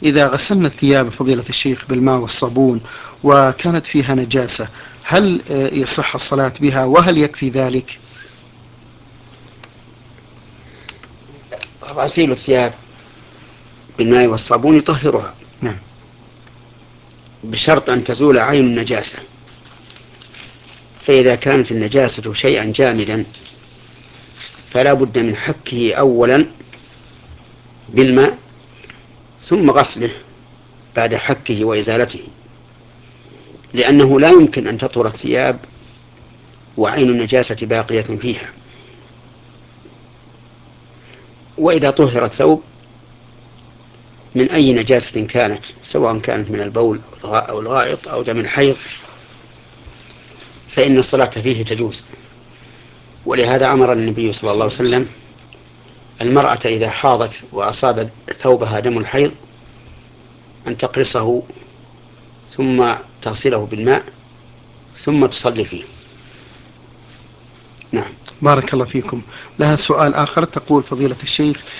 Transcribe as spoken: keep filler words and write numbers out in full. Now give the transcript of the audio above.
إذا غسلنا الثياب فضيلة الشيخ بالماء والصابون وكانت فيها نجاسة، هل يصح الصلاة بها وهل يكفي ذلك؟ غسيل الثياب بالماء والصابون يطهرها، نعم، بشرط أن تزول عين النجاسة. فإذا كانت النجاسة شيئا جامدا فلا بد من حكه أولا بالماء ثم غسله بعد حكه وإزالته، لأنه لا يمكن أن تطهر الثياب وعين النجاسة باقية فيها. وإذا طهر الثوب من أي نجاسة كانت، سواء كانت من البول أو الغائط أو دم الحيض، فإن الصلاة فيه تجوز. ولهذا أمر النبي صلى الله عليه وسلم المرأة إذا حاضت وأصاب ثوبها دم الحيض أن تقرصه ثم تغسله بالماء ثم تصلي فيه. نعم. بارك الله فيكم. لها سؤال آخر، تقول فضيلة الشيخ: